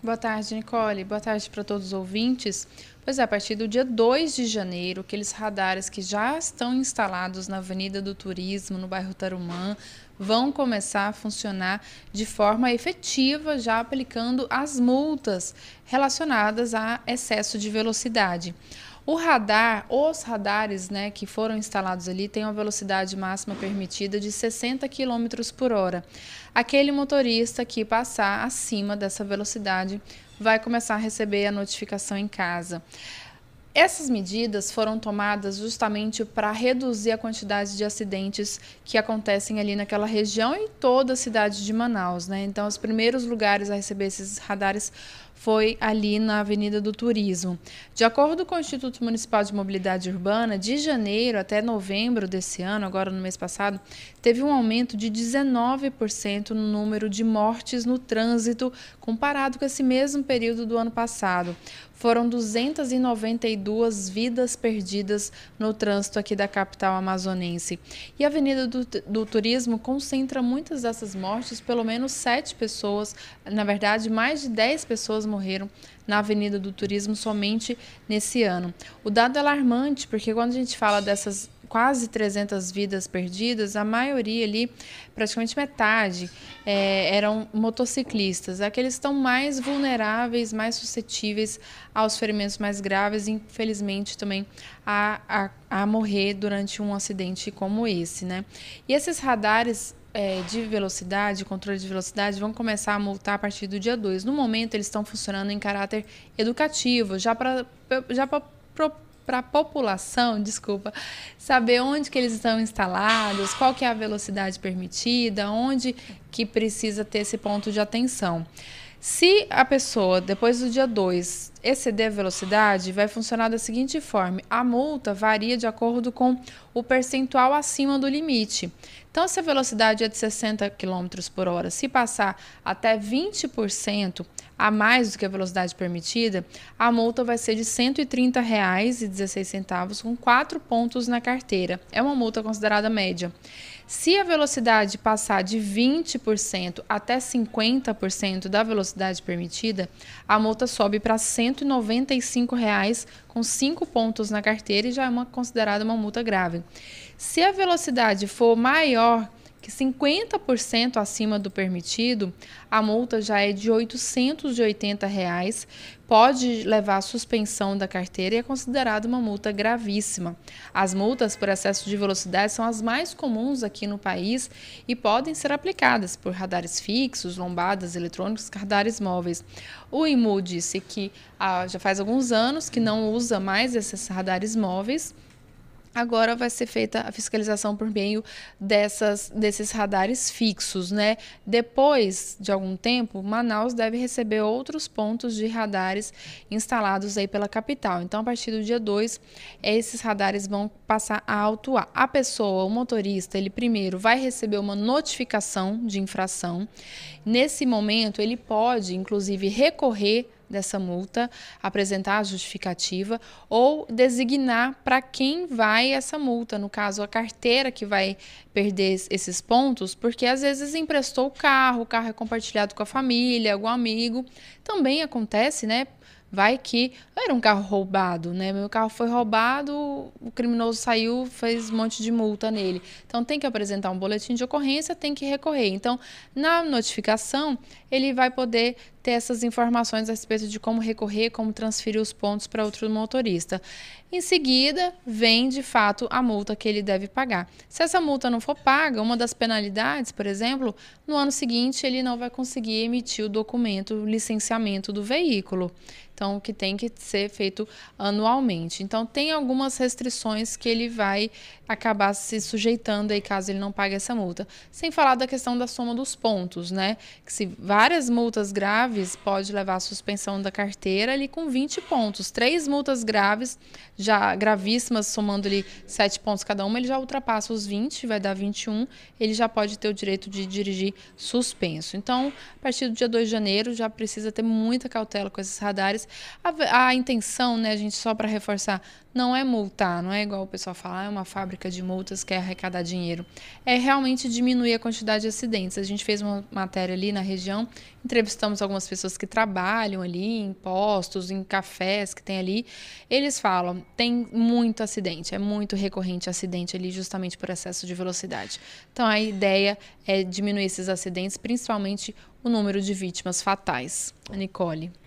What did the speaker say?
Boa tarde, Nicole. Boa tarde para todos os ouvintes. Pois é, a partir do dia 2 de janeiro, aqueles radares que já estão instalados na Avenida do Turismo, no bairro Tarumã, vão começar a funcionar de forma efetiva, já aplicando as multas relacionadas a excesso de velocidade. Os radares, né, que foram instalados ali têm uma velocidade máxima permitida de 60 quilômetros por hora. Aquele motorista que passar acima dessa velocidade vai começar a receber a notificação em casa. Essas medidas foram tomadas justamente para reduzir a quantidade de acidentes que acontecem ali naquela região e toda a cidade de Manaus, né? Então, os primeiros lugares a receber esses radares foi ali na Avenida do Turismo. De acordo com o Instituto Municipal de Mobilidade Urbana, de janeiro até novembro desse ano, agora no mês passado, teve um aumento de 19% no número de mortes no trânsito comparado com esse mesmo período do ano passado. Foram 292 vidas perdidas no trânsito aqui da capital amazonense. E a Avenida do Turismo concentra muitas dessas mortes, pelo menos 7 pessoas, na verdade, mais de 10 pessoas morreram na Avenida do Turismo somente nesse ano. O dado é alarmante, porque quando a gente fala dessas quase 300 vidas perdidas, a maioria ali, praticamente metade, eram motociclistas. Aqueles estão mais vulneráveis, mais suscetíveis aos ferimentos mais graves e, infelizmente, também a morrer durante um acidente como esse, né? E esses radares de velocidade, controle de velocidade, vão começar a multar a partir do dia 2. No momento, eles estão funcionando em caráter educativo, já para a população, saber onde que eles estão instalados, qual que é a velocidade permitida, onde que precisa ter esse ponto de atenção. Se a pessoa, depois do dia 2, exceder a velocidade, vai funcionar da seguinte forma: a multa varia de acordo com o percentual acima do limite. Então, se a velocidade é de 60 km por hora, se passar até 20% a mais do que a velocidade permitida, a multa vai ser de R$ 130,16, com 4 pontos na carteira. É uma multa considerada média. Se a velocidade passar de 20% até 50% da velocidade permitida, a multa sobe para R$ 195,00, com 5 pontos na carteira, e já é considerada uma multa grave. Se a velocidade for maior que 50% acima do permitido, a multa já é de R$ 880,00, pode levar à suspensão da carteira e é considerada uma multa gravíssima. As multas por excesso de velocidade são as mais comuns aqui no país e podem ser aplicadas por radares fixos, lombadas eletrônicos, radares móveis. O IMU disse que já faz alguns anos que não usa mais esses radares móveis. Agora vai ser feita a fiscalização por meio desses radares fixos, né? Depois de algum tempo, Manaus deve receber outros pontos de radares instalados aí pela capital. Então, a partir do dia 2, esses radares vão passar a autuar. A pessoa, o motorista, ele primeiro vai receber uma notificação de infração. Nesse momento, ele pode, inclusive, recorrer dessa multa, apresentar a justificativa ou designar para quem vai essa multa, no caso a carteira que vai perder esses pontos, porque às vezes emprestou o carro é compartilhado com a família, algum amigo, também acontece, né? Vai que era um carro roubado, né? Meu carro foi roubado, o criminoso saiu, fez um monte de multa nele. Então, tem que apresentar um boletim de ocorrência, tem que recorrer. Então, na notificação, ele vai poder ter essas informações a respeito de como recorrer, como transferir os pontos para outro motorista. Em seguida, vem, de fato, a multa que ele deve pagar. Se essa multa não for paga, uma das penalidades, por exemplo, no ano seguinte, ele não vai conseguir emitir o documento, o licenciamento do veículo. Então, que tem que ser feito anualmente. Então, tem algumas restrições que ele vai acabar se sujeitando aí caso ele não pague essa multa. Sem falar da questão da soma dos pontos, né? Que se várias multas graves pode levar à suspensão da carteira ali com 20 pontos. 3 multas graves, já gravíssimas, somando ali 7 pontos cada uma, ele já ultrapassa os 20, vai dar 21, ele já pode ter o direito de dirigir suspenso. Então, a partir do dia 2 de janeiro, já precisa ter muita cautela com esses radares A intenção, né, a gente, só para reforçar, não é multar, não é igual o pessoal fala, é uma fábrica de multas, quer arrecadar dinheiro. É realmente diminuir a quantidade de acidentes. A gente fez uma matéria ali na região, entrevistamos algumas pessoas que trabalham ali em postos, em cafés que tem ali. Eles falam, tem muito acidente, é muito recorrente acidente ali justamente por excesso de velocidade. Então a ideia é diminuir esses acidentes, principalmente o número de vítimas fatais. Nicole.